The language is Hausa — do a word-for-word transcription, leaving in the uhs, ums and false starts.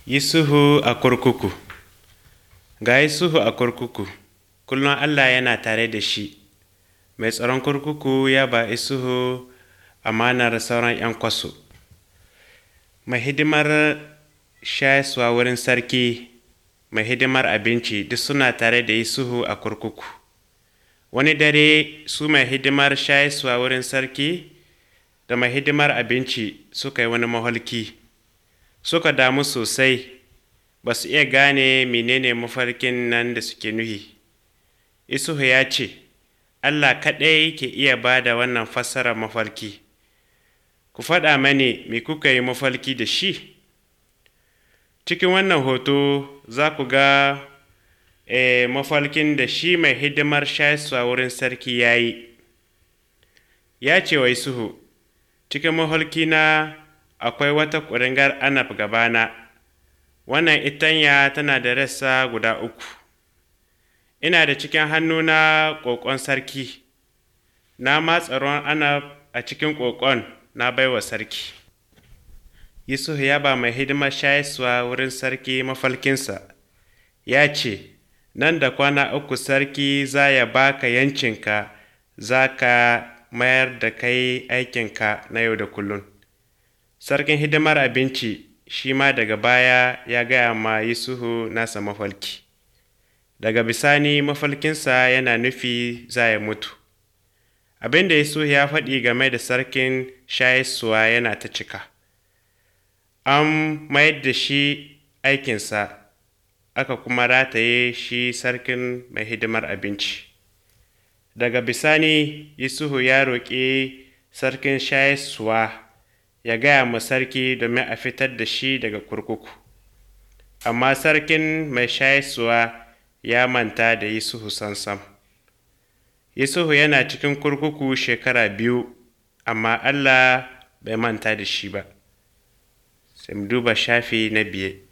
Yusufu a kurkuku. Ga Yusufu a kurkuku, kullum Allah yana tare da shi. Mai tsaron kurkuku ya ba Yusufu amanar sauran ‘yan kwaso. Mai hidimar shayaswa wurin sarki, mai hidimar abinci duk suna tare da Yusufu a kurkuku. Wani dare su mai hidimar shayaswa wurin sarki da mai hidimar abinci suka yi wani maholki. Suka damu sosai, ba su iya gane menene mafarkin nan da suke nuhi. Yusufu ya ce, Allah kaɗai ke iya ba da wannan fassarar mafarki. Ku faɗa mani me kuka yi mafarki da shi? Cikin wannan hoto za ku ga e, mafarkin da shi mai hidimar shayarwa wurin sarki ya yi. Ya ce wa Yusufu, cikin mafarkina akwai wata ƙuringar anab gabana, wannan itanya tana da rassa guda uku. Ina da cikin hannuna ƙoƙon sarki, na matsa ruwan anab a cikin ƙoƙon na baiwa sarki. Yusufu ya ba mai hidimar shayarwa wurin sarki mafalkinsa, ya ce, nan da kwana uku sarki za ya baka yancinka, za ka mayar da kai aikinka na yau da kullum. Sarkin hidimar abinci shi ma daga baya ya gaya ma Yusufu nasa mafalki. Daga bisani mafalkinsa yana nufi za ya mutu. Abin da Yusufu ya faɗi game da sarkin shayaswa yana ta cika. An mayar da shi aikinsa, aka kuma rataye shi sarkin mai hidimar abinci. Daga bisani Yusufu ya roƙi sarkin shayaswa ya gaya ma sarki domin a fitar da shi daga kurkuku. Amma sarkin mai shayaswa ya manta da Yusufu sansam. Yusufu yana cikin kurkuku shekara biyu, amma Allah bai manta da shi ba. Sai mu duba shafi na biye.